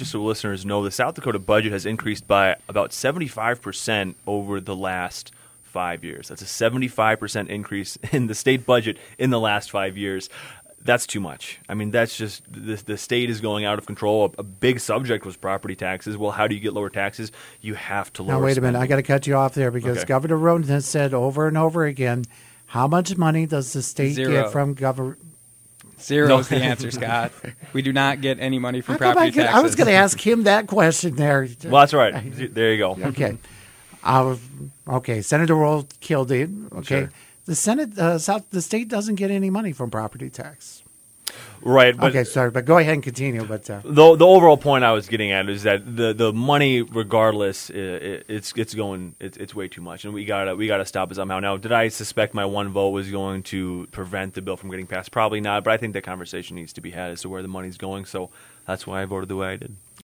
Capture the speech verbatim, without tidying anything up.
just so listeners know, the South Dakota budget has increased by about seventy-five percent over the last five years. That's a seventy-five percent increase in the state budget in the last five years. That's too much. I mean, that's just the, the state is going out of control. A, a big subject was property taxes. Well, how do you get lower taxes? You have to lower. Now, wait spending. a minute. I got to cut you off there because Okay. Governor Roden has said over and over again, how much money does the state Zero. get from government? Zero No. is the answer, Scott. We do not get any money from How come I, property could- taxes. I was going to ask him that question there. Well, that's right. There you go. Okay. Uh, okay. Senator Roll killed it. Okay. Sure. The Senate, uh, South, the state doesn't get any money from property tax. Right. But Okay, sorry, but go ahead and continue. But uh, The the overall point I was getting at is that the, the money, regardless, i it, it's it's going it's it's way too much, and we gotta we gotta stop it somehow. Now, did I suspect my one vote was going to prevent the bill from getting passed? Probably not, but I think that conversation needs to be had as to where the money's going. So that's why I voted the way I did.